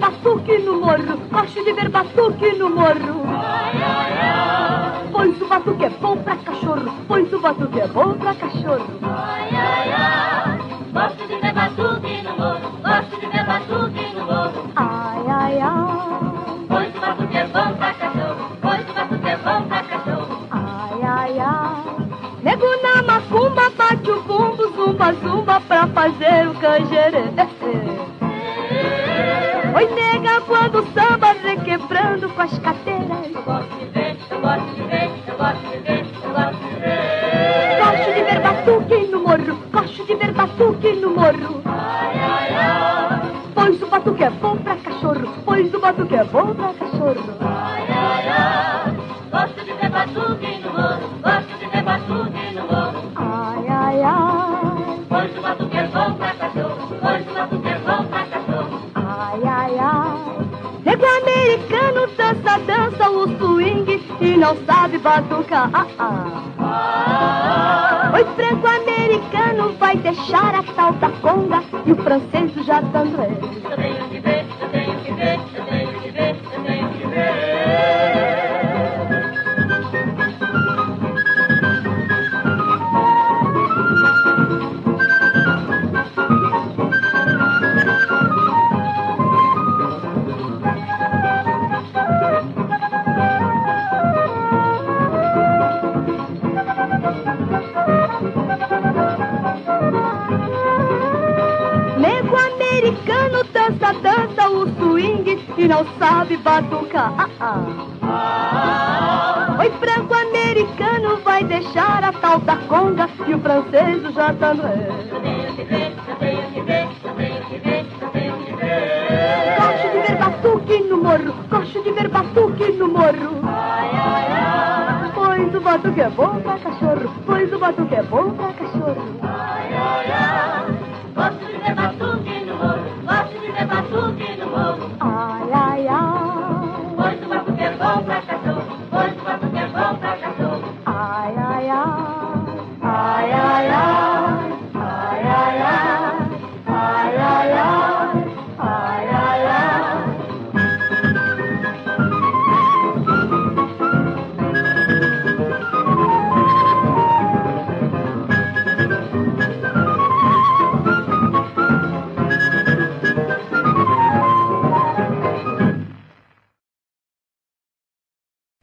batuque no morro, gosto de ver batuque no morro. Pois o batuque é bom pra cachorro, pois o batuque é bom pra cachorro. Gosto de ver batuque no morro, gosto de ver batuque no morro. Ai, ai, ai. Pois o batuque é bom pra cachorro, pois o batuque é bom pra cachorro. Ai, ai, ai. Nego na macumba bate o bumbo, zumba, zumba pra fazer o canjerê. Oi, nega, quando o samba vem quebrando com as cateiras. Eu gosto de ver, eu gosto de ver, eu gosto de ver, eu gosto de ver. Gosto de ver batuque no morro, gosto de ver batuque no morro. Pois o batuque é bom pra cachorro, pois o batuque é bom pra cachorro. Gosto de ver batuque no morro, gosto de ver batuque no morro. Ai, ai, ai. Pois o batuque é bom pra cachorro, pois o batuque é bom pra cachorro. Ai, ai, ai. Nego americano dança, dança o swing e não sabe batucar. Oi, franco-americano vai deixar a tal da conga e o francês o jatandré. Eu tenho que ver, eu tenho que ver, eu tenho que ver, eu tenho que ver. Nego americano dança, dança o swing e não sabe batucar. Oi, franco-americano vai deixar a tal da conga e o francês o jatandré. Eu tenho que ver, eu tenho que ver, eu tenho que ver, eu tenho que ver. Gosto de ver batuque no morro, gosto de ver batuque no morro. Pois o batuque é bom pra cachorro,